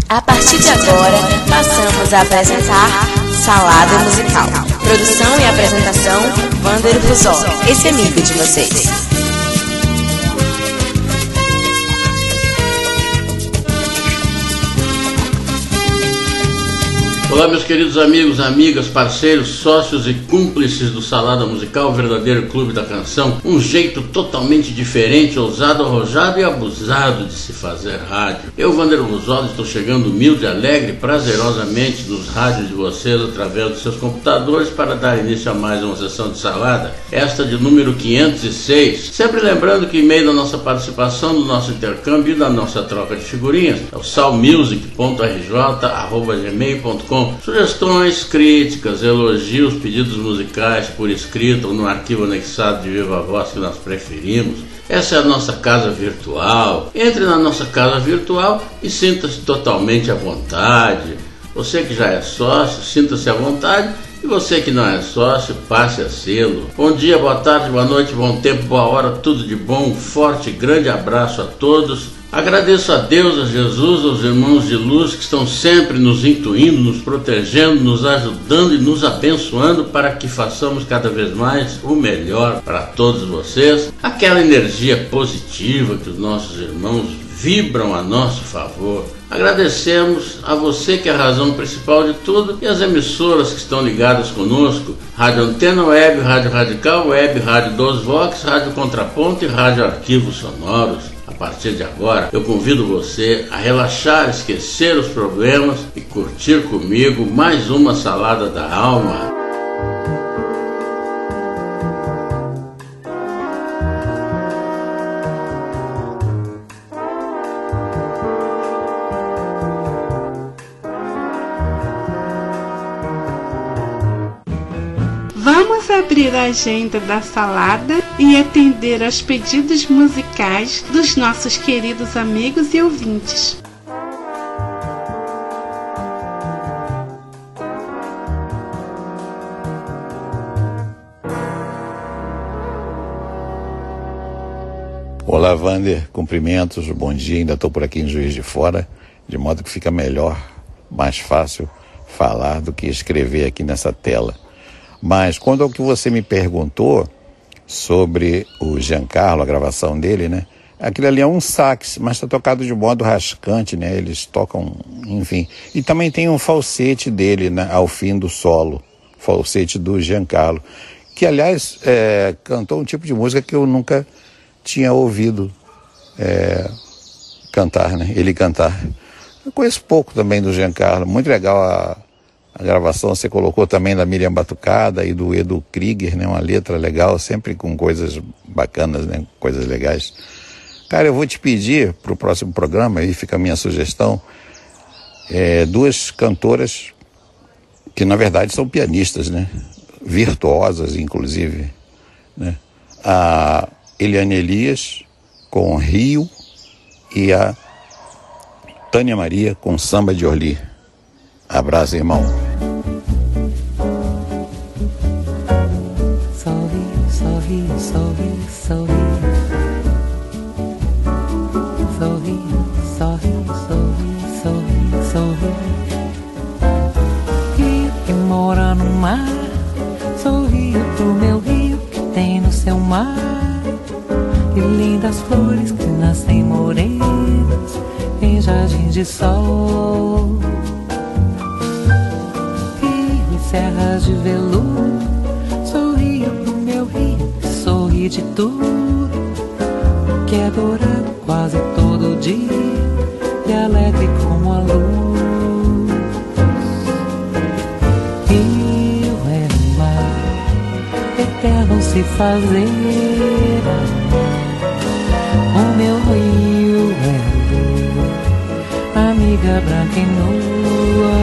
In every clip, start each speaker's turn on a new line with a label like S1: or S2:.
S1: A partir de agora, passamos a apresentar Salada Musical. Produção e apresentação, Wander Ruzoli, esse amigo de vocês.
S2: Olá, meus queridos amigos, amigas, parceiros, sócios e cúmplices do Salada Musical, o verdadeiro clube da canção. Um jeito totalmente diferente, ousado, arrojado e abusado de se fazer rádio. Eu, Wander Ruzoli, estou chegando humilde, alegre, prazerosamente nos rádios de vocês através dos seus computadores para dar início a mais uma sessão de Salada, esta de número 506. Sempre lembrando que em meio da nossa participação, do nosso intercâmbio e da nossa troca de figurinhas, é o salmusic.rj@gmail.com. Sugestões, críticas, elogios, pedidos musicais por escrito ou no arquivo anexado de Viva Voz que nós preferimos. Essa é a nossa casa virtual. Entre na nossa casa virtual e sinta-se totalmente à vontade. Você que já é sócio, sinta-se à vontade. E você que não é sócio, passe a sê-lo. Bom dia, boa tarde, boa noite, bom tempo, boa hora, tudo de bom. Um forte e grande abraço a todos. Agradeço a Deus, a Jesus, aos irmãos de luz que estão sempre nos intuindo, nos protegendo, nos ajudando e nos abençoando para que façamos cada vez mais o melhor para todos vocês. Aquela energia positiva que os nossos irmãos vibram a nosso favor. Agradecemos a você que é a razão principal de tudo e as emissoras que estão ligadas conosco: Rádio Antena Web, Rádio Radical Web, Rádio Dos Vox, Rádio Contraponto e Rádio Arquivos Sonoros. A partir de agora, eu convido você a relaxar, esquecer os problemas e curtir comigo mais uma Salada da Alma.
S3: Vamos abrir a agenda da salada e atender aos pedidos musicais dos nossos queridos amigos e ouvintes.
S4: Olá, Wander, cumprimentos, bom dia, ainda estou por aqui em Juiz de Fora, de modo que fica melhor, mais fácil falar do que escrever aqui nessa tela. Mas quando o que você me perguntou sobre o Giancarlo, a gravação dele, né? Aquilo ali é um sax, mas está tocado de modo rascante, né? Eles tocam, enfim. E também tem um falsete dele, né, ao fim do solo, falsete do Giancarlo, que aliás cantou um tipo de música que eu nunca tinha ouvido cantar, né? Ele cantar. Eu conheço pouco também do Giancarlo, muito legal a gravação. Você colocou também da Miriam Batucada e do Edu Krieger, né? Uma letra legal, sempre com coisas bacanas, né? Coisas legais. Cara, eu vou te pedir para o próximo programa, aí fica a minha sugestão, duas cantoras que na verdade são pianistas, né? Virtuosas, inclusive, né? A Eliane Elias com Rio e a Tânia Maria com Samba de Orly. Abraço, irmão.
S5: Sorri, sorri, sorri, sorri. Sorri, sorri, sorri, sorri, sorri. Rio que mora no mar, sorrio pro meu rio que tem no seu mar. E lindas flores que nascem morenas em jardim de sol. Serras de veludo, sorrio pro meu rio, sorri de tudo que é dourado quase todo dia e alegre como a luz. Rio é mar, eterno se fazer. O meu rio é lua, amiga branca e nua.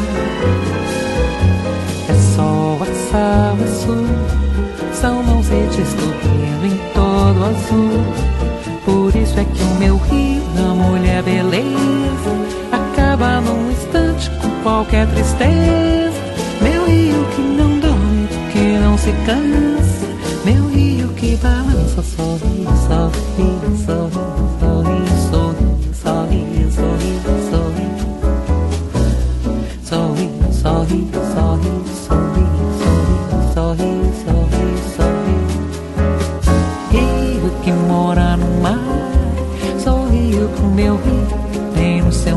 S5: Sol, sal, sul, são mãos se descobrindo em todo azul. Por isso é que o meu rio, a mulher beleza, acaba num instante com qualquer tristeza. Meu rio que não dorme, que não se cansa. Meu rio que balança, sorri, sorri, sorri, sorri, sorri, sorri, sorri, sorri.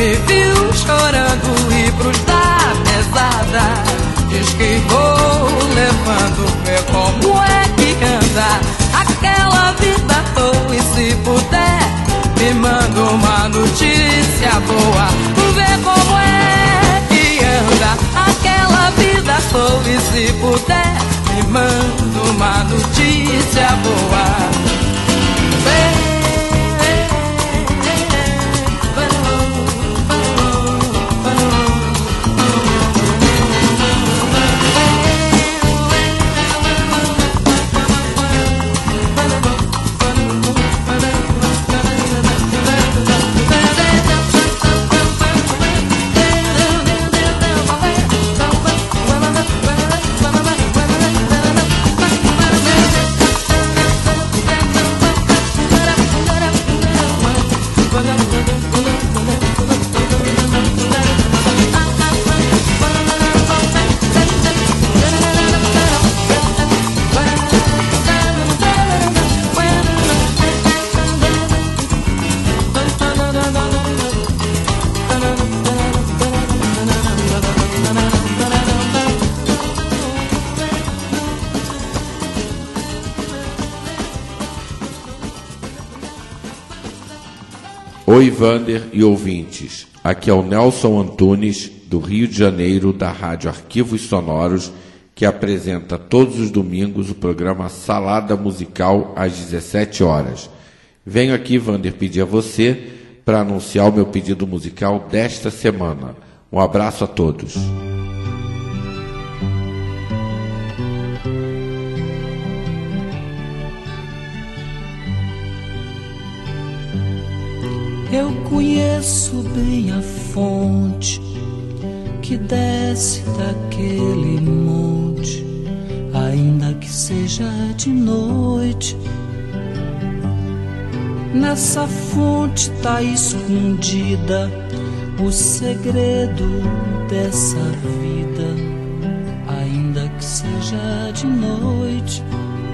S6: me viu chorando e pros da pesada diz que vou levando, vê como é que anda aquela vida toa. E se puder, me manda uma notícia boa, vê como é que anda aquela vida toa. E se puder, me manda uma notícia boa.
S7: Oi, Vander e ouvintes. Aqui é o Nelson Antunes, do Rio de Janeiro, da Rádio Arquivos Sonoros, que apresenta todos os domingos o programa Salada Musical às 17 horas. Venho aqui, Vander, pedir a você para anunciar o meu pedido musical desta semana. Um abraço a todos.
S8: Eu conheço bem a fonte que desce daquele monte, ainda que seja de noite. Nessa fonte tá escondida o segredo dessa vida, ainda que seja de noite.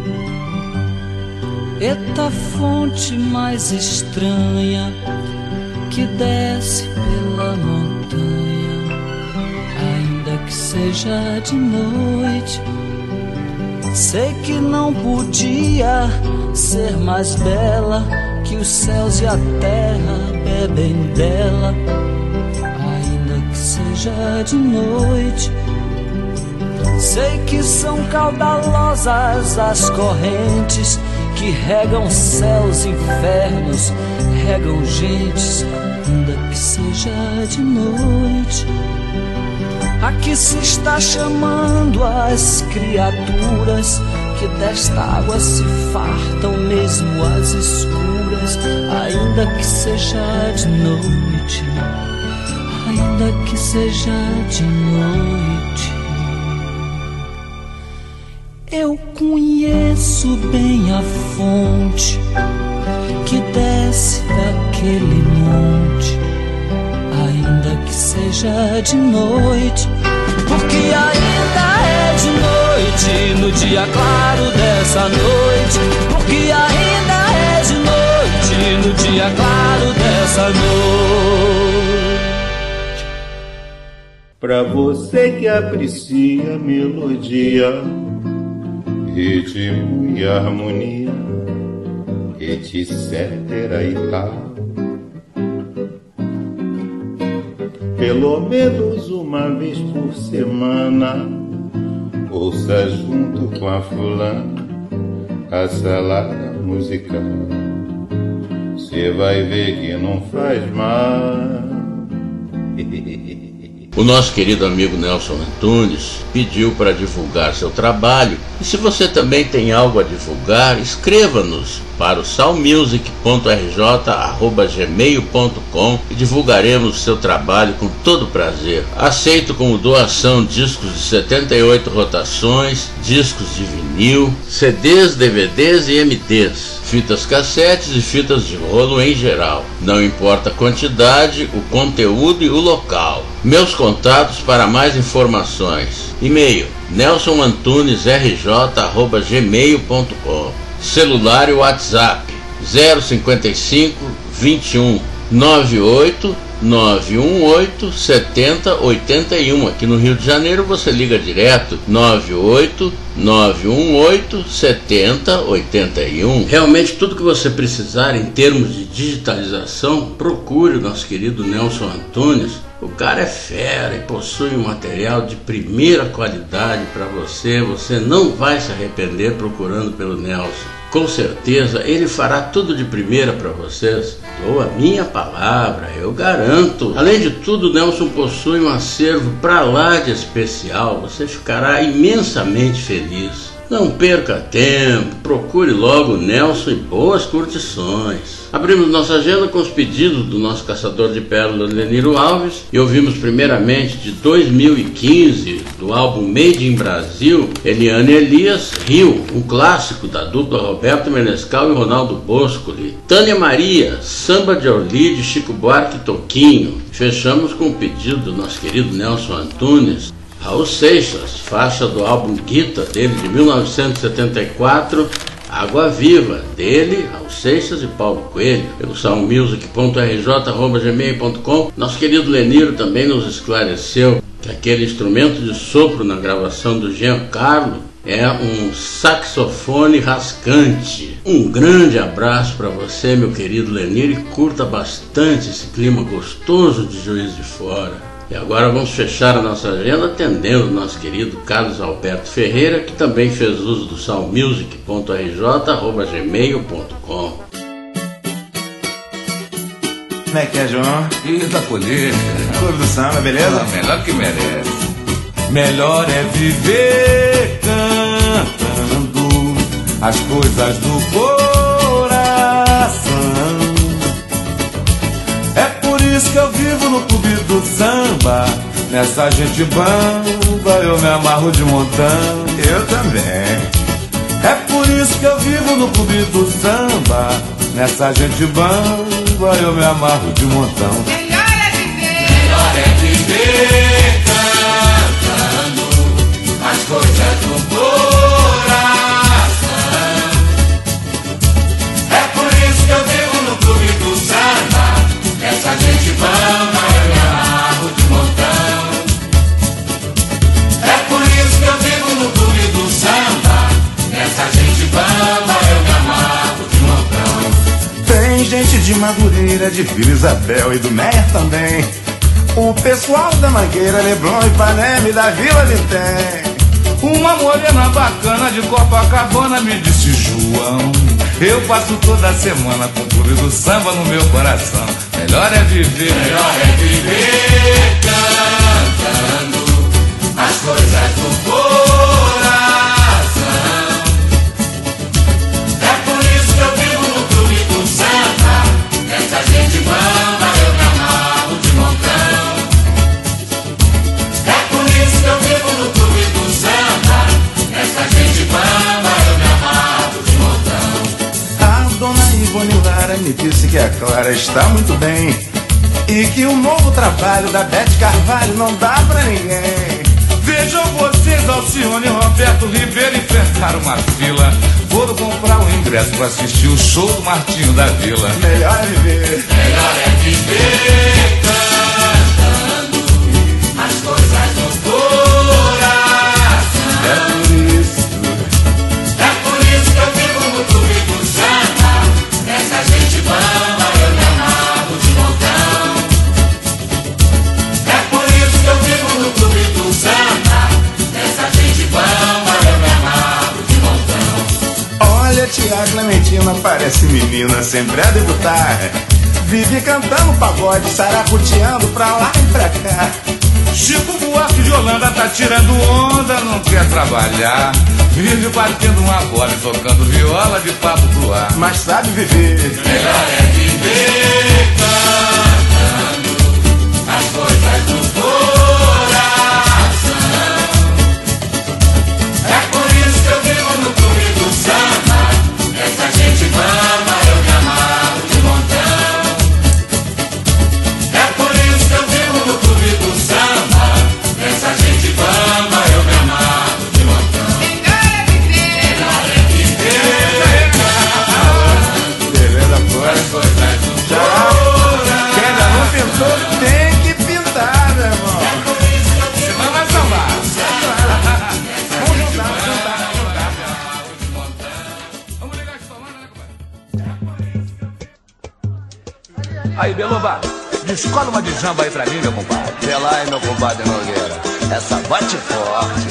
S8: Eita fonte mais estranha que desce pela montanha, ainda que seja de noite. Sei que não podia ser mais bela, que os céus e a terra bebem dela, ainda que seja de noite. Sei que são caudalosas as correntes que regam céus e infernos, regam gentes, ainda que seja de noite. Aqui se está chamando as criaturas que desta água se fartam, mesmo as escuras, ainda que seja de noite, ainda que seja de noite. Eu conheço bem a fonte que desce daquele monte, ainda que seja de noite, porque ainda é de noite no dia claro dessa noite, porque ainda é de noite no dia claro dessa noite.
S9: Pra você que aprecia a melodia, ritmo e harmonia, etc. e tal, pelo menos uma vez por semana, ouça junto com a fulana a salada musical. Cê vai ver que não faz mal.
S2: O nosso querido amigo Nelson Antunes pediu para divulgar seu trabalho. E se você também tem algo a divulgar, escreva-nos para o salmusic.rj@gmail.com e divulgaremos seu trabalho com todo prazer. Aceito como doação discos de 78 rotações, discos de vinil, CDs, DVDs e MDs, fitas cassetes e fitas de rolo em geral. Não importa a quantidade, o conteúdo e o local. Meus contatos para mais informações: e-mail nelsonantunesrj@gmail.com, celular e WhatsApp 055 21 98 918 70 81. Aqui no Rio de Janeiro você liga direto 98 918 70 81. Realmente tudo que você precisar em termos de digitalização, procure o nosso querido Nelson Antunes. O cara é fera e possui um material de primeira qualidade para você. Você não vai se arrepender procurando pelo Nelson. Com certeza ele fará tudo de primeira para vocês. Dou a minha palavra, eu garanto. Além de tudo, Nelson possui um acervo pra lá de especial. Você ficará imensamente feliz. Não perca tempo, procure logo o Nelson e boas curtições. Abrimos nossa agenda com os pedidos do nosso caçador de pérolas Leniro Alves e ouvimos primeiramente de 2015, do álbum Made in Brasil, Eliane Elias, Rio, um clássico da dupla Roberto Menescal e Ronaldo Boscoli. Tânia Maria, Samba de Orly de Chico Buarque e Toquinho. Fechamos com o pedido do nosso querido Nelson Antunes, Raul Seixas, faixa do álbum Guita, dele de 1974, Água Viva, dele, Raul Seixas e Paulo Coelho. Pelo soundmusic.rj@gmail.com. Nosso querido Leniro também nos esclareceu que aquele instrumento de sopro na gravação do Giancarlo é um saxofone rascante. Um grande abraço para você, meu querido Leniro, e curta bastante esse clima gostoso de Juiz de Fora. E agora vamos fechar a nossa agenda atendendo o nosso querido Carlos Alberto Ferreira, que também fez uso do soundmusic.rj@gmail.com.
S10: Como é que é, João?
S11: E da polícia?
S10: Clube do Samba, beleza?
S11: Melhor que merece.
S10: Melhor é viver cantando as coisas do coração. É por isso que eu vivo no clube do samba. Nessa gente bamba eu me amarro de montão. Eu também. É por isso que eu vivo no clube do samba. Nessa gente bamba eu me amarro de montão.
S6: Melhor é viver cantando as coisas do coração. É por isso que eu vivo no clube do samba. Essa gente bamba eu me amarro de montão. É por isso que eu vivo no clube do samba. Essa gente bamba eu me amarro de montão.
S10: Tem gente de Madureira, de Vila Isabel e do Meia também. O pessoal da Mangueira, Leblon, Ipanema e da Vila Vintém.
S11: Uma morena bacana de Copacabana me disse: João, eu passo toda semana com o clube do samba no meu coração. Melhor é viver
S6: cantando as coisas do coração. É por isso que eu vivo no clube do samba. Essa gente bamba eu me amarro de montão. É por isso que eu vivo no clube do samba. Essa gente bamba eu me amarro de montão.
S10: A dona Ivone Lara me disse que a Clara está muito bem e que o novo trabalho da Beth Carvalho não dá pra ninguém.
S11: Vejam vocês, Alcione e Roberto Ribeiro enfrentaram uma fila. Foram comprar um ingresso pra assistir o show do Martinho da Vila.
S10: Melhor é viver
S6: cantando as coisas do coração.
S10: É por
S6: isso que eu vivo no clube do samba. Essa gente bamba eu me amarro de montão. É por isso que eu vivo no clube do samba. Essa gente bamba eu me amarro de montão.
S10: Olha, tia Clementina parece menina, sempre a debutar. Vive cantando pagode, saracuteando pra lá e pra cá.
S11: Chico Buarque de Holanda tá tirando onda, não quer trabalhar. Vive batendo uma bola e tocando viola de papo pro ar.
S10: Mas sabe viver.
S6: Melhor é viver cantando as coisas do coração. É por isso que eu vivo no clube do samba. Essa gente bamba eu me amarro de montão. É por isso que eu vivo no clube do samba. Essa gente bamba eu me amarro de montão. Melhor é viver cantando
S10: Beleza,
S6: as coisas do coração.
S10: Aí, Beluba, descola uma de jamba aí pra mim, meu compadre.
S12: Vê lá, hein, meu compadre Nogueira. Essa bate forte.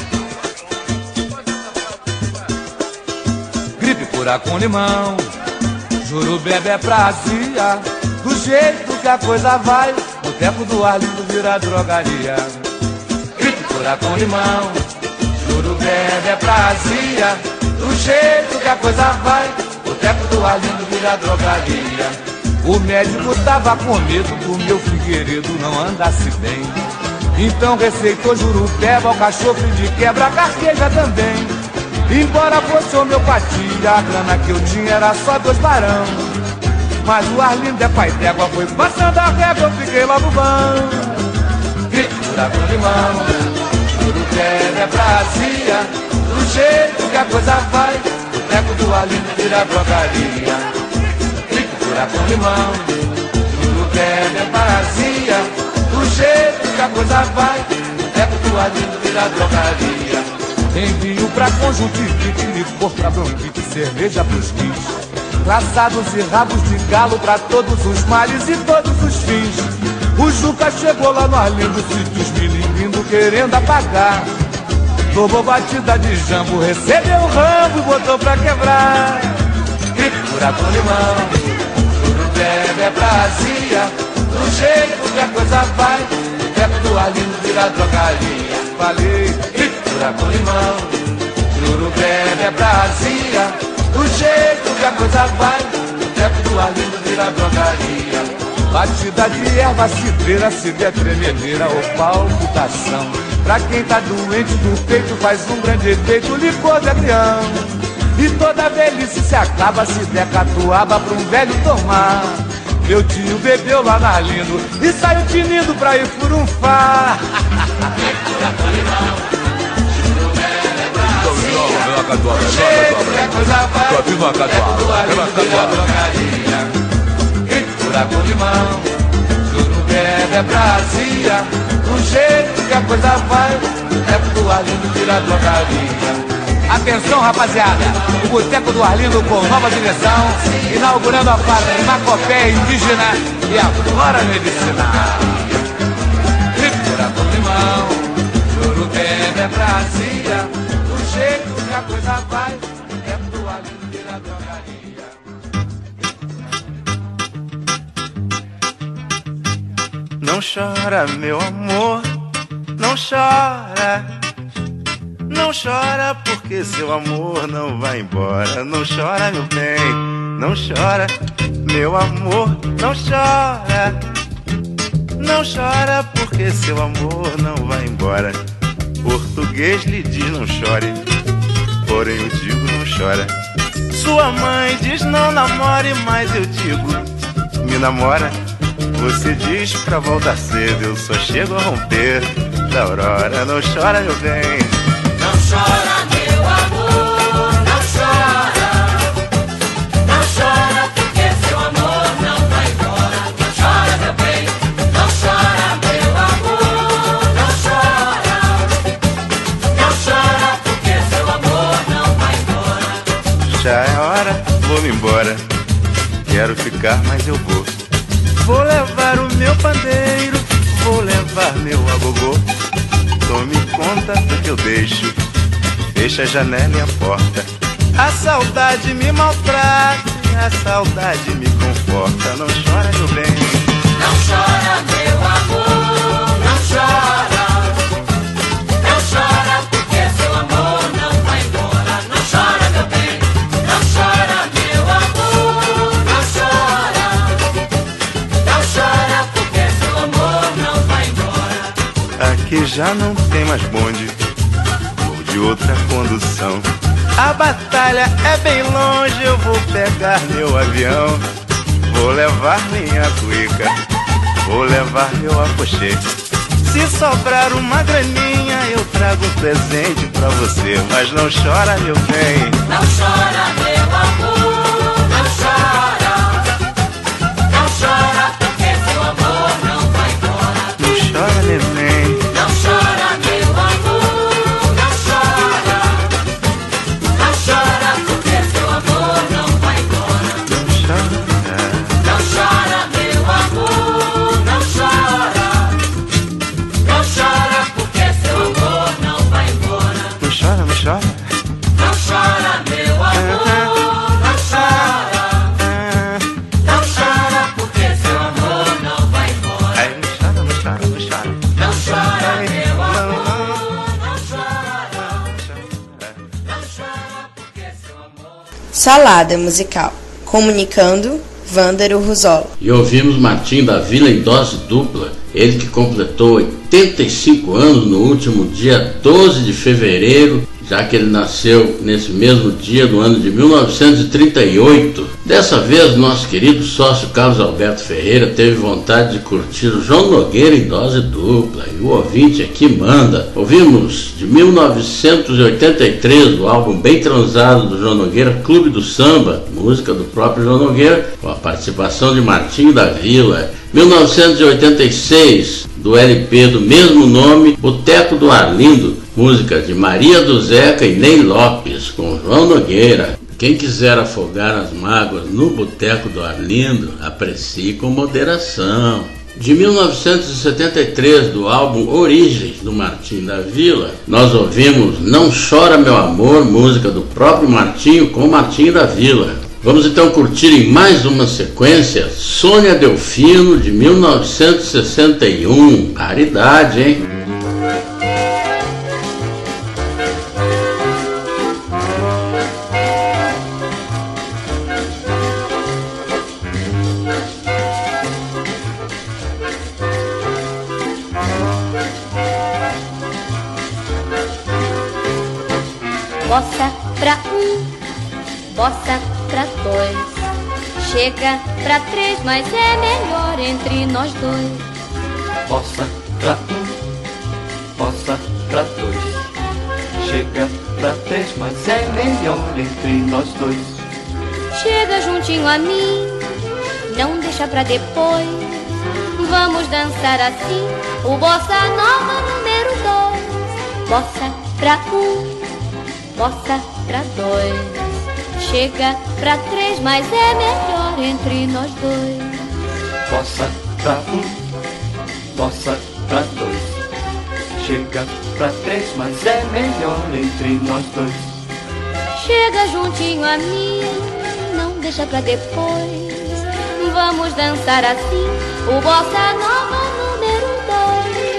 S10: Gripe cura com limão, Jurubeba é prazia. Do jeito que a coisa vai, boteco do Arlindo vira drogaria. Gripe cura com limão, Jurubeba é prazia. Do jeito que a coisa vai, boteco do Arlindo vira drogaria. O médico tava com medo do meu Figueiredo não andasse bem. Então receitou Jurubeba, alcachofre de quebra, carqueja também. Embora fosse homeopatia, a grana que eu tinha era só 2 barão. Mas o Arlindo é pai d'égua, foi passando a régua, eu fiquei logo bom. Gripe cura com limão, Jurubeba é prazia. Do jeito que a coisa vai, o teco do Arlindo vira drogaria. Gripe cura com limão, Jurubeba é prazia. Do jeito que a coisa vai, o teco do Arlindo vira drogaria. Envio pra conjuntivite, licor pra bronquite, cerveja pros fins. Traçados e rabos de galo pra todos os males e todos os fins. O Juca chegou lá no Arlindo, sítios milimindo querendo apagar. Tomou batida de jambo, recebeu o rambo e botou pra quebrar. Gripe cura com limão, Jurubeba é prazia. Do jeito que a coisa vai, o teco do Arlindo vira drogaria. Falei, gripe cura com limão, Jurubeba é prazia. Do jeito que a coisa vai, o teco do Arlindo vira drogaria. Batida de erva cidreira, cília tremedeira ou palpitação. Pra quem tá doente do peito faz um grande efeito, licor de agrião. E toda velhice se acaba se der catuaba pra um velho tomar. Meu tio bebeu lá na Arlindo e saiu tinindo pra ir furunfar. Gripe cura com limão, Jurubeba é prazia. Do jeito que a coisa vai, o teco do Arlindo vira drogaria. Atenção, rapaziada, o boteco do Arlindo com nova direção, inaugurando a farmacopeia indígena e a flora medicinal. Gripe cura com limão, Jurubeba é prazia. Do jeito que a coisa vai, o teco do Arlindo vira drogaria.
S9: Não chora, meu amor, não chora. Não chora porque seu amor não vai embora. Não chora, meu bem, não chora, meu amor, não chora. Não chora porque seu amor não vai embora. Português lhe diz não chore, porém eu digo não chora. Sua mãe diz não namore, mas eu digo me namora. Você diz pra voltar cedo, eu só chego a romper da aurora. Não chora, meu bem,
S6: não chora, meu amor, não chora. Não chora porque seu amor não vai embora. Não chora, meu bem, não chora, meu amor, não chora. Não chora porque seu amor não vai embora.
S9: já é hora, vou-me embora. Quero ficar, mas eu vou. Vou levar o meu pandeiro, vou levar meu agogô. Tome conta do que eu deixo, fecha a janela e a porta. A saudade me maltrata, a saudade me conforta. Não chora, meu bem,
S6: não chora, meu amor, não chora. Não chora porque seu amor não vai embora. Não chora, meu bem, não chora, meu amor, não chora. Não chora porque seu amor não vai embora.
S9: aqui já não tem mais bonde, vou de outra condução. A batalha é bem longe, eu vou pegar meu avião. Vou levar minha cuíca, vou levar meu apochê. Se sobrar uma graninha, eu trago um presente pra você. Mas não chora, meu bem,
S6: não chora, meu amor, não chora. Não chora porque seu amor não vai embora.
S9: não chora, neném,
S6: Não chora, meu amor, não chora. Não chora porque seu amor não vai embora.
S9: não chora.
S6: Não chora, meu amor,
S1: Salada Musical. Comunicando, Vândaro Ruzola.
S2: E ouvimos Martim da Vila em dose dupla, ele que completou 85 anos no último dia 12 de fevereiro, já que ele nasceu nesse mesmo dia do ano de 1938. Dessa vez, nosso querido sócio Carlos Alberto Ferreira teve vontade de curtir o João Nogueira em dose dupla, e o ouvinte aqui manda. Ouvimos de 1983, do álbum Bem Transado do João Nogueira, Clube do Samba, música do próprio João Nogueira, com a participação de Martinho da Vila. 1986, do LP do mesmo nome, Boteco do Arlindo, música de Maria do Zeca e Ney Lopes, com João Nogueira. Quem quiser afogar as mágoas no Boteco do Arlindo, aprecie com moderação. De 1973, do álbum Origens, do Martim da Vila, nós ouvimos Não Chora Meu Amor, música do próprio Martinho com Martim da Vila. Vamos então curtir em mais uma sequência Sônia Delfino, de 1961. Raridade, hein?
S13: Bossa pra um, bossa pra dois, chega pra três, mas é melhor entre nós dois.
S14: Bossa pra um, bossa pra dois, chega pra três, mas é melhor entre nós dois.
S13: Chega juntinho a mim, não deixa pra depois, vamos dançar assim, o bossa nova número 2. Bossa pra um, bossa pra dois, chega pra três, mas é melhor entre nós dois.
S14: Bossa pra um, bossa pra dois, chega pra três, mas é melhor entre nós dois.
S13: Chega juntinho a mim, não deixa pra depois, vamos dançar assim, o bossa nova número 2.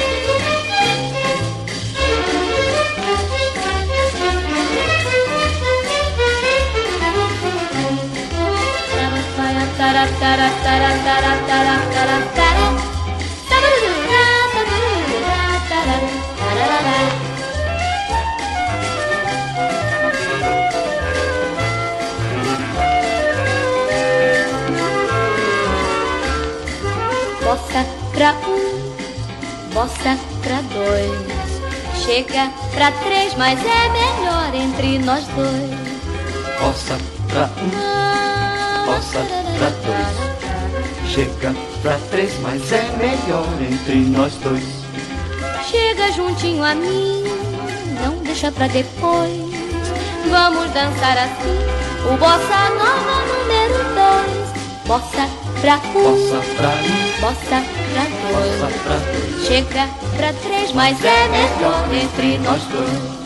S13: Bossa pra um, bossa pra dois, chega pra três, mas é melhor entre nós dois.
S14: Bossa pra um, bossa pra dois, chega pra três, mas é melhor entre nós dois.
S13: Chega juntinho a mim, não deixa pra depois, vamos dançar assim, o bossa nova número 2. Bossa pra um,
S14: bossa pra
S13: bossa pra dois, chega pra três, mas é melhor entre nós dois.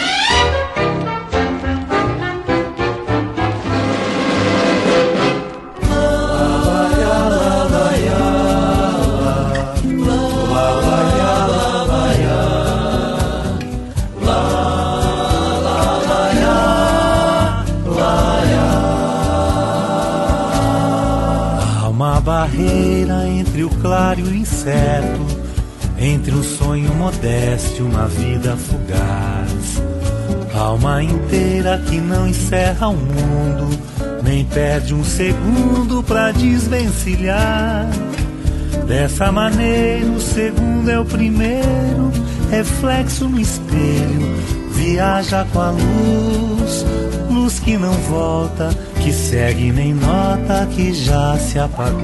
S15: Barreira entre o claro e o incerto, entre um sonho modesto e uma vida fugaz. Alma inteira que não encerra o mundo, nem perde um segundo pra desvencilhar. Dessa maneira o segundo é o primeiro, reflexo no espelho, viaja com a luz, luz que não volta, que segue nem nota, que já se apagou.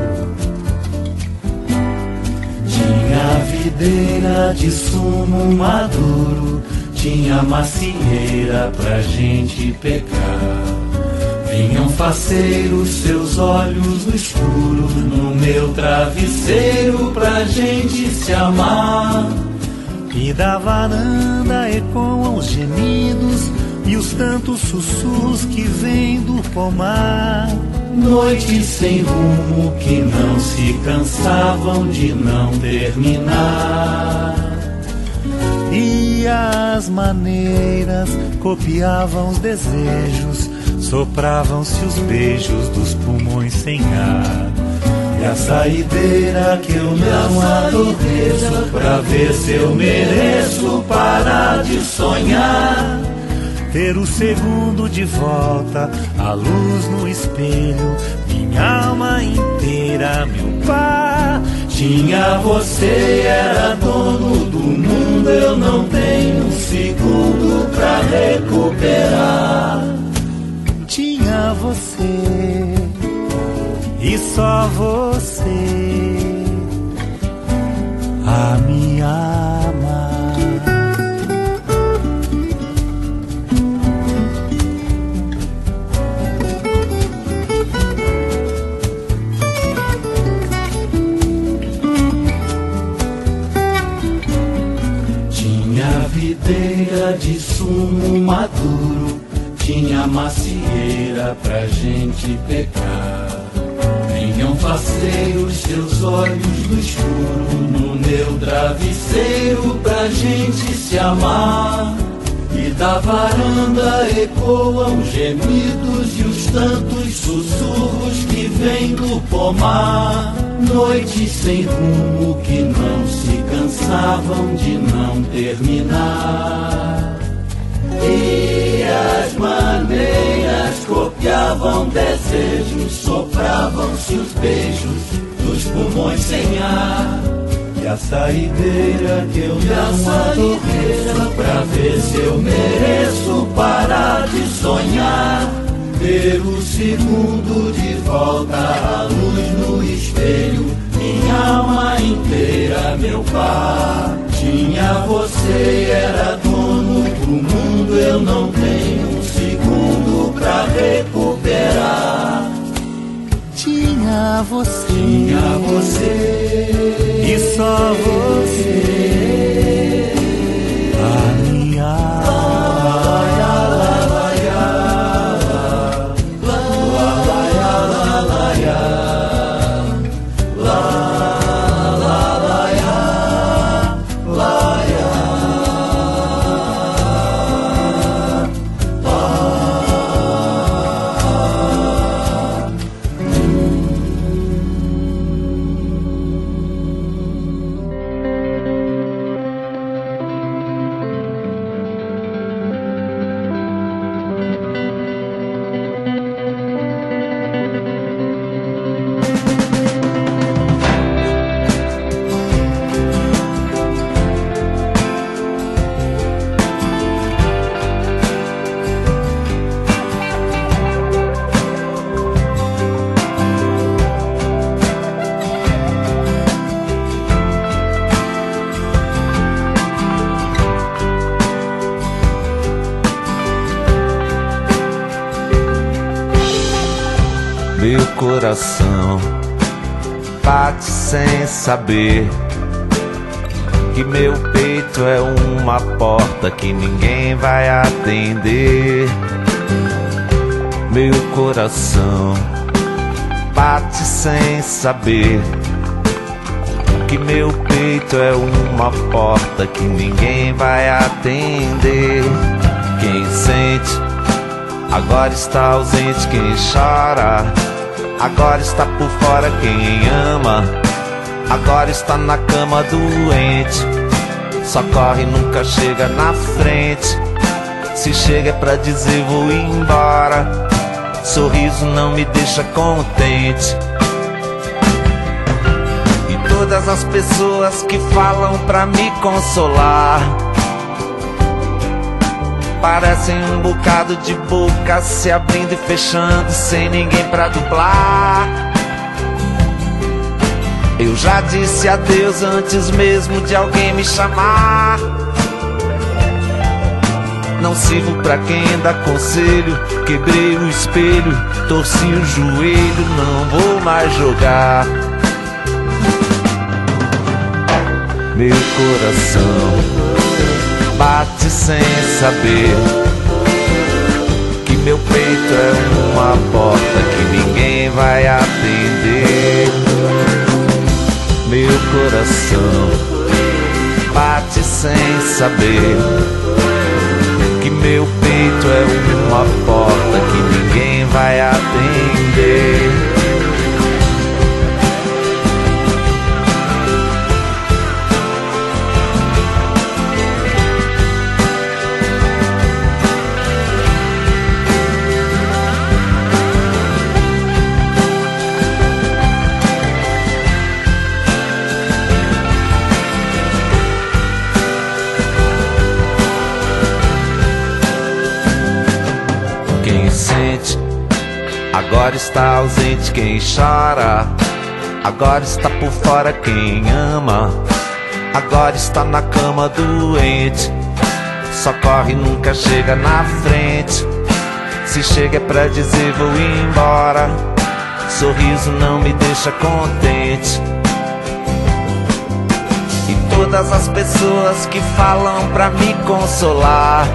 S15: Tinha videira de sumo maduro, tinha macieira pra gente pegar. Vinham faceiros seus olhos no escuro, no meu travesseiro pra gente se amar. E da varanda ecoam os gemidos e os tantos sussurros que vêm do pomar. Noites sem rumo que não se cansavam de não terminar. E as maneiras copiavam os desejos sopravam-se os beijos dos pulmões sem ar. E a saideira que eu não adormeço, pra ver se eu mereço parar de sonhar. Ter o segundo de volta, a luz no espelho, minha alma inteira, meu par. Tinha você, era dono do mundo, eu não tenho um segundo pra recuperar. Tinha você, e só você a me amar. Tinha videira de sumo maduro, tinha macieira pra gente pecar. Vinham faceiros seus olhos no escuro, no meu travesseiro pra gente se amar. E da varanda ecoam gemidos e os tantos sussurros que vêm do pomar. Noites sem rumo que não se cansavam de não terminar. E as maneiras copiavam desejos, sopravam-se os beijos dos pulmões sem ar. E a saideira que eu não adormeço, pra ver se eu mereço parar de sonhar. Ter o segundo de volta, a luz no espelho, minha alma inteira, meu par. Tinha você, era dono do mundo, eu não tenho um segundo pra recuperar. Tinha você, e só você a me amar.
S16: Meu coração bate sem saber que meu peito é uma porta que ninguém vai atender. Meu coração bate sem saber que meu peito é uma porta que ninguém vai atender. Quem sente agora está ausente, quem chora agora está por fora, quem ama agora está na cama doente. Só corre, nunca chega na frente. Se chega é pra dizer vou embora. Sorriso não me deixa contente. E todas as pessoas que falam pra me consolar parecem um bocado de boca se abrindo e fechando sem ninguém pra dublar. Eu já disse adeus antes mesmo de alguém me chamar. Não sirvo pra quem dá conselho. Quebrei o espelho, torci o joelho, não vou mais jogar. Meu coração bate sem saber que meu peito é uma porta que ninguém vai atender. Meu coração bate sem saber que meu peito é uma porta que ninguém vai atender. Agora está ausente quem chora, agora está por fora quem ama, agora está na cama doente, só corre e nunca chega na frente. Se chega é pra dizer vou embora, sorriso não me deixa contente. E todas as pessoas que falam pra me consolar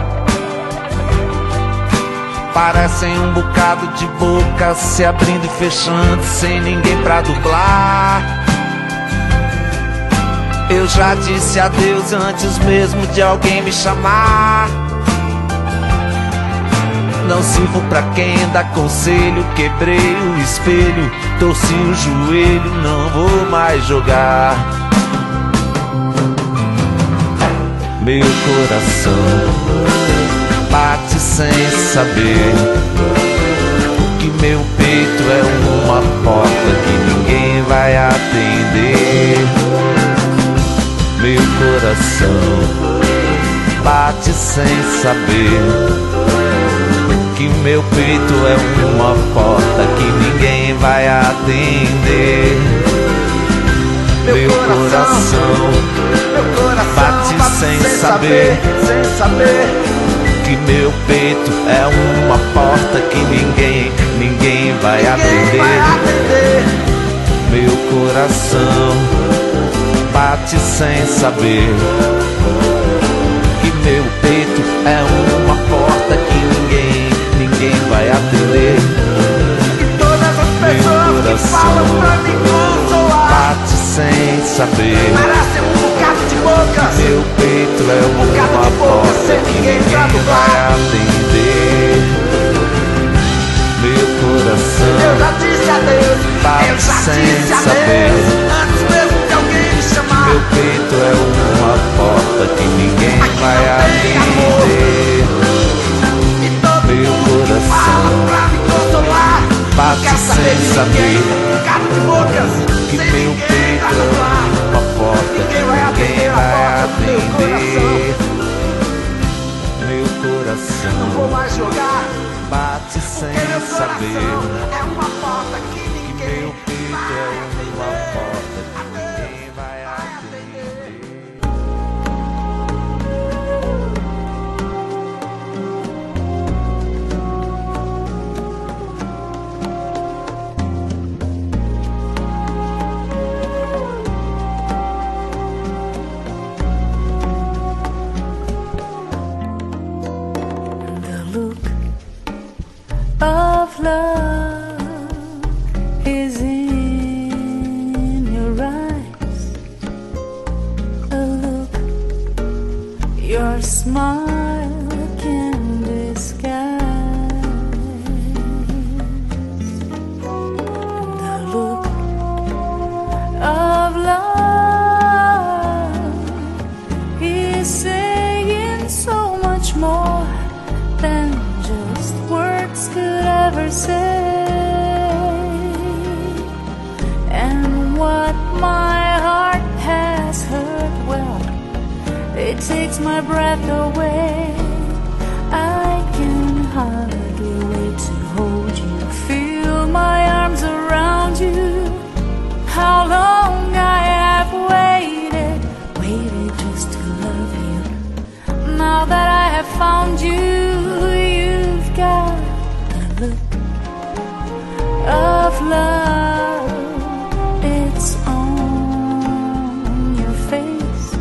S16: parecem um bocado de boca se abrindo e fechando sem ninguém pra dublar. Eu já disse adeus antes mesmo de alguém me chamar. Não sirvo pra quem dá conselho, quebrei o espelho, torci o joelho, não vou mais jogar. Meu coração bate sem saber que meu peito é uma porta que ninguém vai atender. Meu coração bate sem saber que meu peito é uma porta que ninguém vai atender. Meu coração bate sem saber que meu peito é uma porta que ninguém vai atender. Meu coração bate sem saber que meu peito é uma porta que ninguém vai atender. E todas as pessoas que falam pra me consolar bate sem saber parecem um bocado de boca que meu peito é uma porta que ninguém vai atender. Meu coração eu já disse adeus, bate sem saber antes mesmo de alguém me chamar. Meu peito é uma porta que ninguém vai atender. Meu coração bate sem saber que meu peito é uma porta que ninguém vai atender. Meu coração não vou mais jogar, bate sem saber é uma porta que meu peito é uma porta que ninguém vai atender.
S17: Of love is in your eyes, a look your smile can disguise, the look of love is saying so much more than just words could ever say. And what my heart has heard, well, it takes my breath away. I can hardly wait to hold you, feel my arms around you. How long I have waited just to love you. Now that I have found you, got the look of love, it's on your face,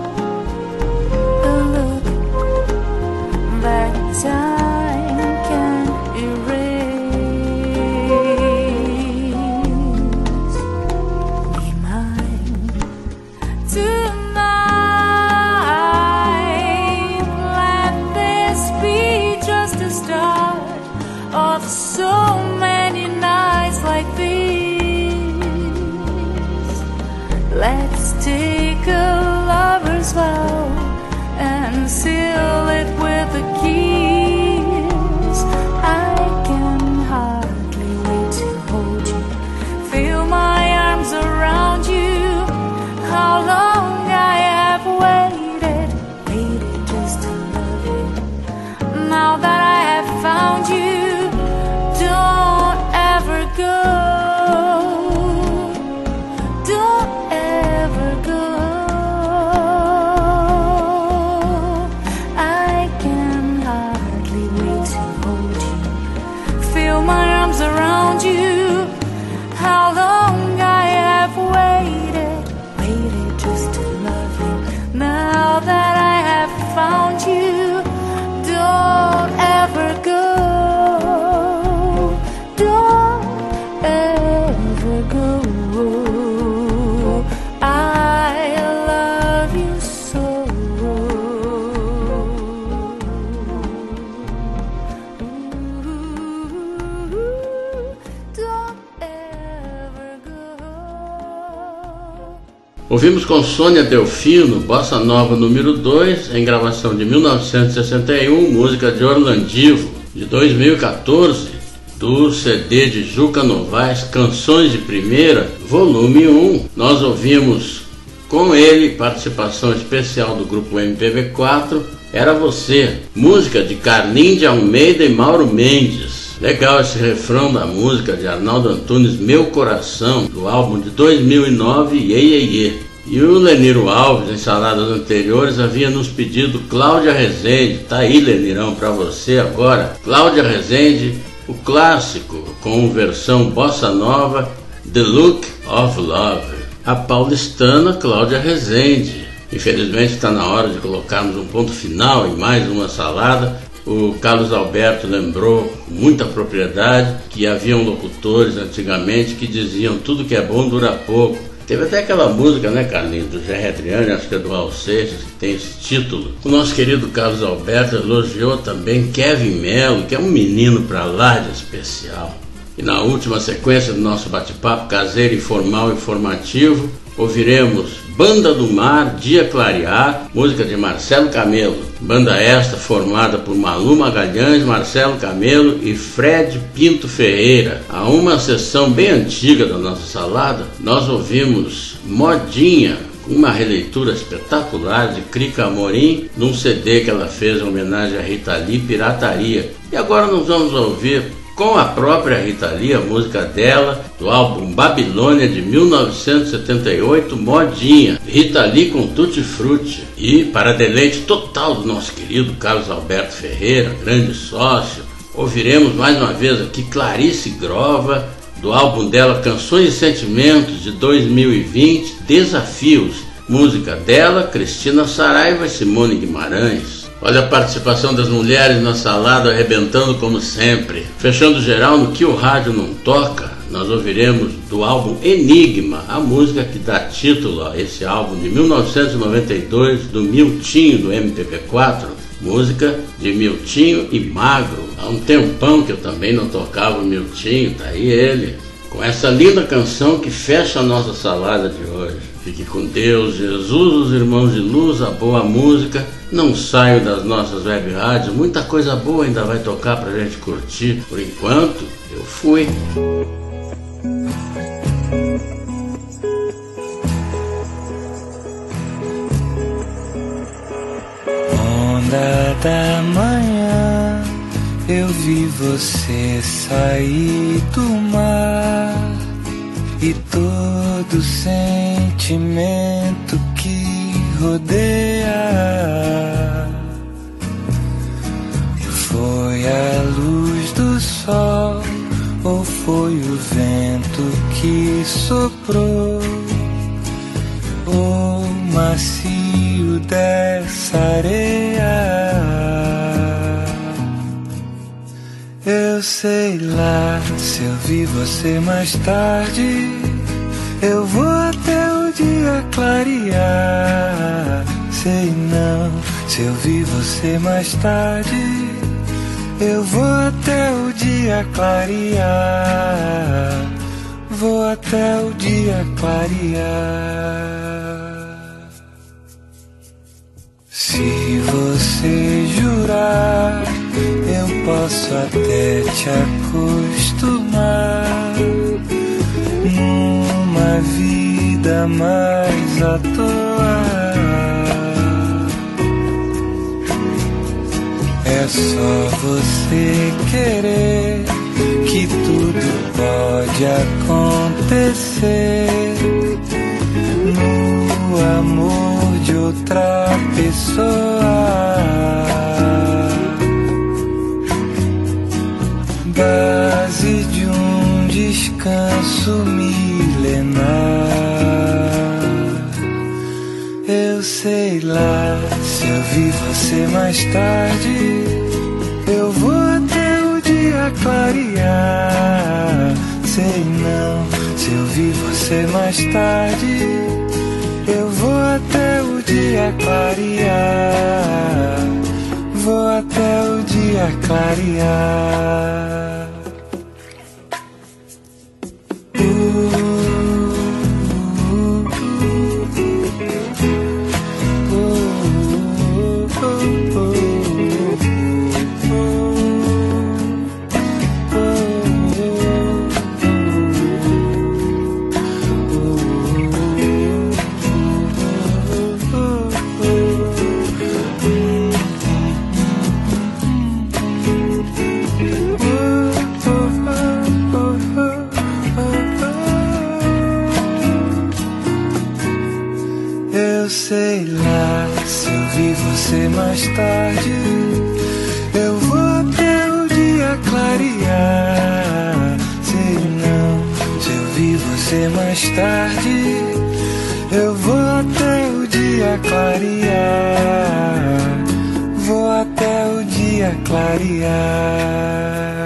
S17: a look that time can't erase. Be mine tonight, let this be just a start of so
S2: Ouvimos com Sônia Delfino, Bossa Nova número 2, em gravação de 1961, música de Orlandivo, de 2014, do CD de Juca Novaes, Canções de Primeira, volume 1. Nós ouvimos com ele, participação especial do grupo MPB4, Era Você, música de Carlinhos de Almeida e Mauro Mendes. Legal esse refrão da música de Arnaldo Antunes, Meu Coração, do álbum de 2009, Iê, Iê, Iê. E o Leniro Alves, em saladas anteriores, havia nos pedido Cláudia Rezende. Tá aí, Lenirão, pra você agora. Cláudia Rezende, o clássico, com versão bossa nova, The Look of Love. A paulistana Cláudia Rezende. Infelizmente está na hora de colocarmos um ponto final em mais uma salada. O Carlos Alberto lembrou com muita propriedade que haviam locutores antigamente que diziam tudo que é bom dura pouco. Teve até aquela música, né, Carlinhos, do Gerry Adriane, acho que é do Raul Seixas, que tem esse título. O nosso querido Carlos Alberto elogiou também Kevin Mello, que é um menino pra lá de especial. E na última sequência do nosso bate-papo caseiro, informal e informativo, ouviremos Banda do Mar, Dia Clarear, música de Marcelo Camelo. Banda esta formada por Malu Magalhães, Marcelo Camelo e Fred Pinto Ferreira. A uma sessão bem antiga da nossa salada, nós ouvimos Modinha, uma releitura espetacular de Crica Amorim, num CD que ela fez em homenagem a Rita Lee, Pirataria. E agora nós vamos ouvir com a própria Rita Lee, a música dela, do álbum Babilônia de 1978, Modinha. Rita Lee com Tutti Frutti. E, para deleite total do nosso querido Carlos Alberto Ferreira, grande sócio, ouviremos mais uma vez aqui Clarice Grova, do álbum dela Canções e Sentimentos de 2020, Desafios. Música dela, Cristina Saraiva e Simone Guimarães. Olha a participação das mulheres na salada arrebentando como sempre. Fechando geral no que o rádio não toca, nós ouviremos do álbum Enigma, a música que dá título a esse álbum de 1992 do Miltinho, do MPB4. Música de Miltinho e Magro. Há um tempão que eu também não tocava o Miltinho, tá aí ele, com essa linda canção que fecha a nossa salada de hoje. Fique com Deus, Jesus, os irmãos de luz, a boa música. Não saio das nossas web rádios, muita coisa boa ainda vai tocar pra gente curtir. Por enquanto, eu fui.
S8: Onda da manhã, eu vi você sair do mar. E todo sentimento que rodeia foi a luz do sol ou foi o vento que soprou o macio dessa areia. Eu sei lá, se eu vi você mais tarde, eu vou até o dia clarear. Sei não, se eu vi você mais tarde, eu vou até o dia clarear. Vou até o dia clarear. Se você jurar, eu posso até te acostumar numa vida mais à toa. É só você querer que tudo pode acontecer no amor de outra pessoa. Base de um descanso milenar. Eu sei lá, se eu vi você mais tarde, eu vou até o dia clarear. Sei não, se eu vi você mais tarde, eu vou até o dia clarear. Vou até o dia clarear. Eu sei lá, se eu vi você mais tarde, eu vou até o dia clarear. Sei não, se eu vi você mais tarde, eu vou até o dia clarear. Vou até o dia clarear.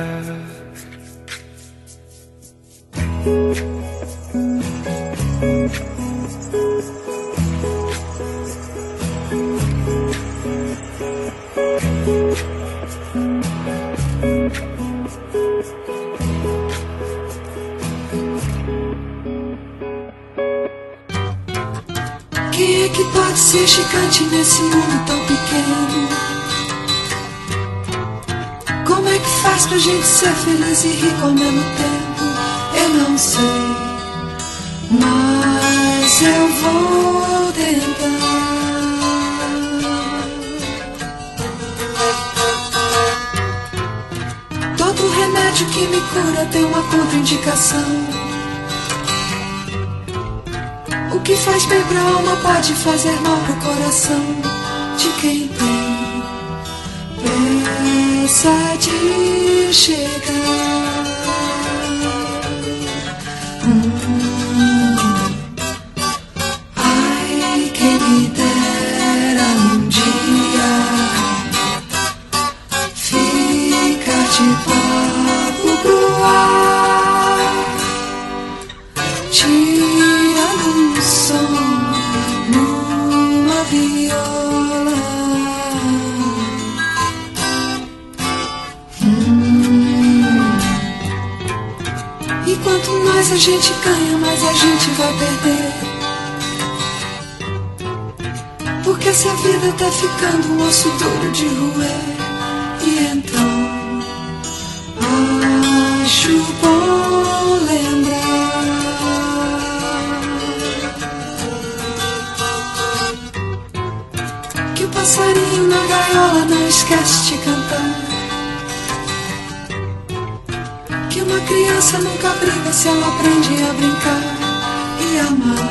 S18: Quem é que pode ser gigante nesse mundo tão pequeno? Como é que faz pra gente ser feliz e rico ao mesmo tempo? Eu não sei, mas eu vou tentar. Todo remédio que me cura tem uma contraindicação. O que faz bem pra alma pode fazer mal pro coração de quem tem pressa de chegar. Ai, quem me dera um dia ficar de papo pro ar, tirando um som numa viola. E quanto mais a gente ganha, mais a gente vai perder. Porque essa vida tá ficando um osso duro de roer. E então acho bom lembrar que o passarinho na gaiola não esquece de cantar. Que uma criança nunca briga se ela aprende a brincar e amar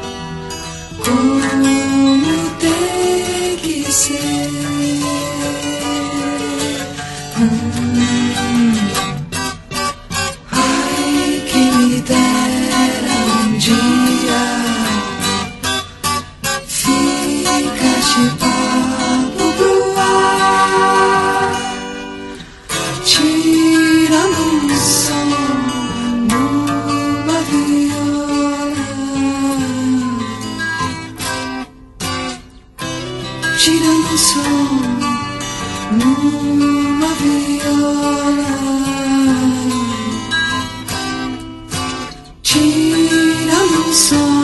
S18: como tem que ser. Ai, quem me dera um dia ficar de papo pro ar, tirando um som numa viola, tirando um som numa viola, tirando um som.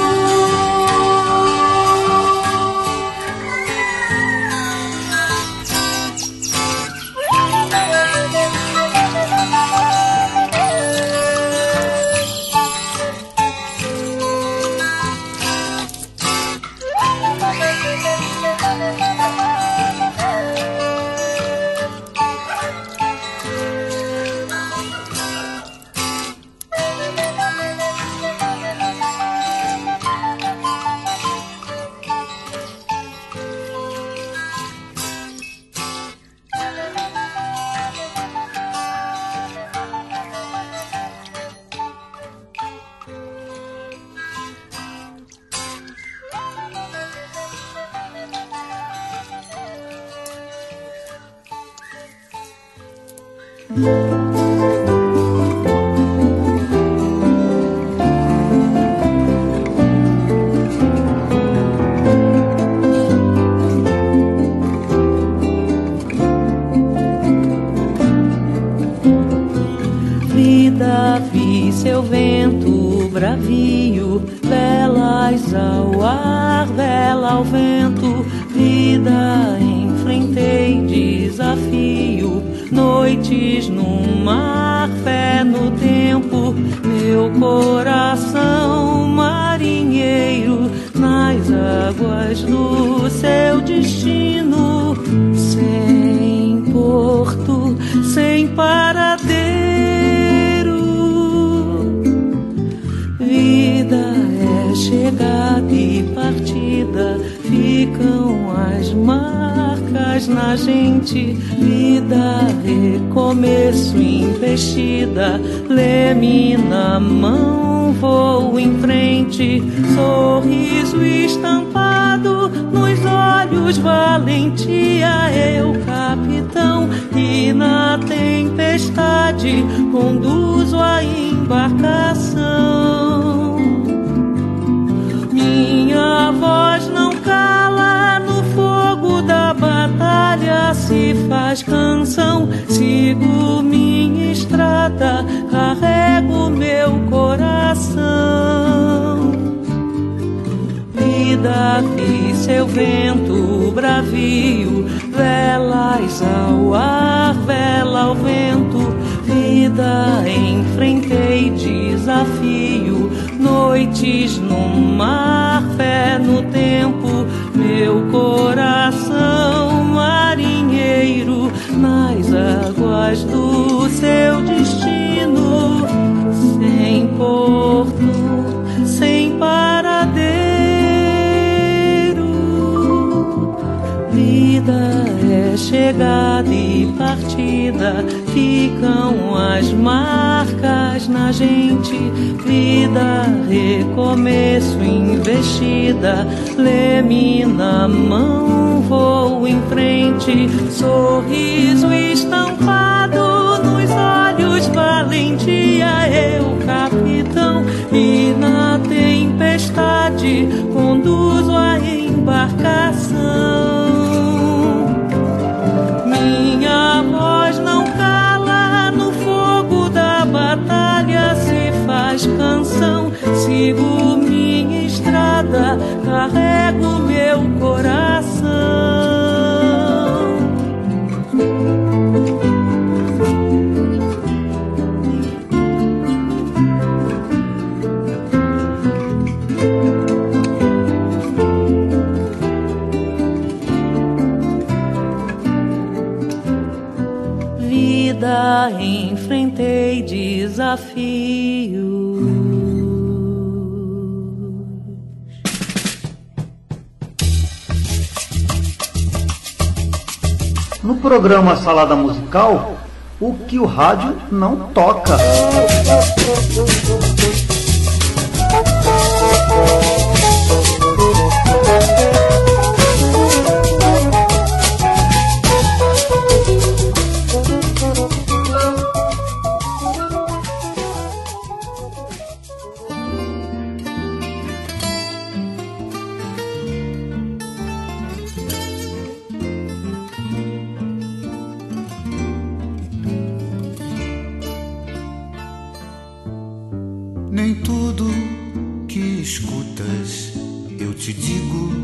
S19: Vida, vi seu vento bravio, velas ao ar, vela ao vento, vida em frente sem paradeiro. Vida é chegada e partida, ficam as marcas na gente. Vida, recomeço, investida, leme na mão, vou em frente. Sorriso estampado nos olhos, valentia, eu capitão, e na tempestade conduzo a embarcação. Minha voz não cala, no fogo da batalha se faz canção. Sigo minha estrada, carrego meu coração. Vida, vi seu vento bravio, velas ao ar, vela ao vento. Vida, enfrentei desafio, noites no mar, fé no tempo. Meu coração marinheiro, nas águas do seu destino, sem porto, sem paradeiro. Vida é chegada e partida, ficam as marcas na gente. Vida, recomeço, investida, leme na mão, vou em frente. Sorriso estampado nos olhos, valentia, eu capitão, e na tempestade conduzo a embarcação. Minha voz não cala, no fogo da batalha se faz canção. Sigo minha estrada, carrego meu coração. Vida, enfrentei desafios.
S20: No programa Salada Musical, o que o rádio não toca.
S8: Nem tudo que escutas eu te digo,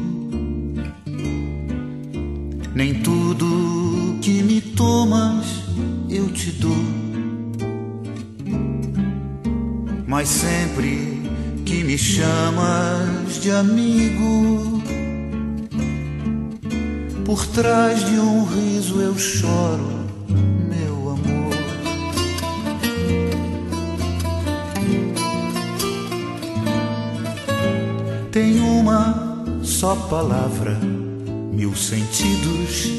S8: nem tudo que me tomas eu te dou, mas sempre que me chamas de amigo, por trás de um riso eu choro, meu amor. Tem uma só palavra, mil sentidos,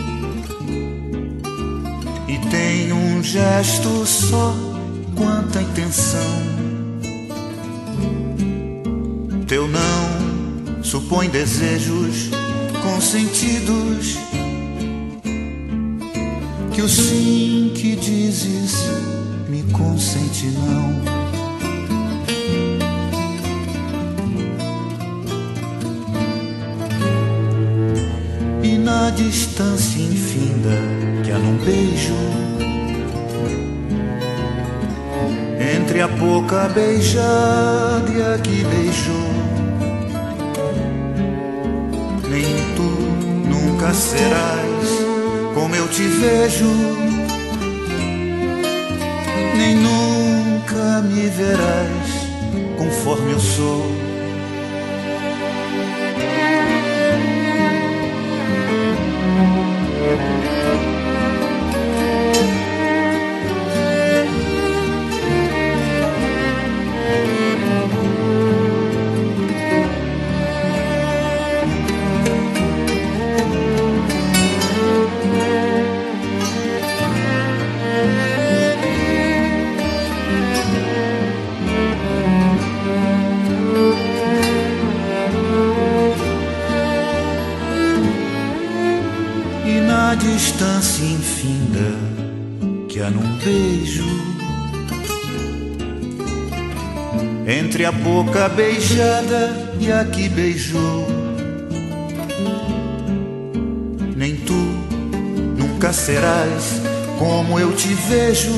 S8: e tem um gesto só, quanta intenção. Teu não supõe desejos consentidos, que o sim que dizes me consente não. E na distância infinda que há num beijo, entre a boca beijada e a que beijou, nem tu nunca serás como eu te vejo, nem nunca me verás conforme eu sou. e na distância infinda que há num beijo, entre a boca beijada e a que beijou. Nem tu nunca serás como eu te vejo,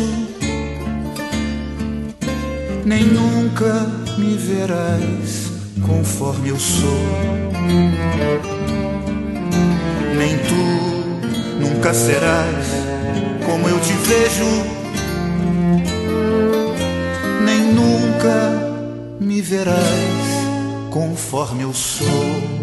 S8: nem nunca me verás conforme eu sou. Nem tu nunca serás como eu te vejo, nem nunca me verás conforme eu sou.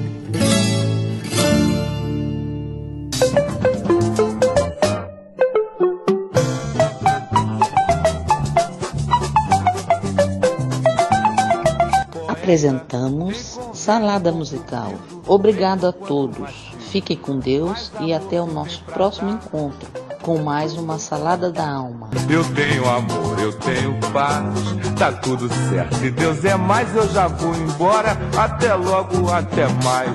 S21: Apresentamos Salada Musical. Obrigado a todos. Fiquem com Deus e até o nosso próximo encontro com mais uma Salada da Alma.
S11: Eu tenho amor, eu tenho paz, tá tudo certo. Se Deus é mais, eu já vou embora. Até logo, até mais.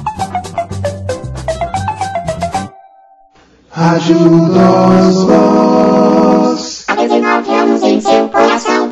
S22: Rádio Oswald.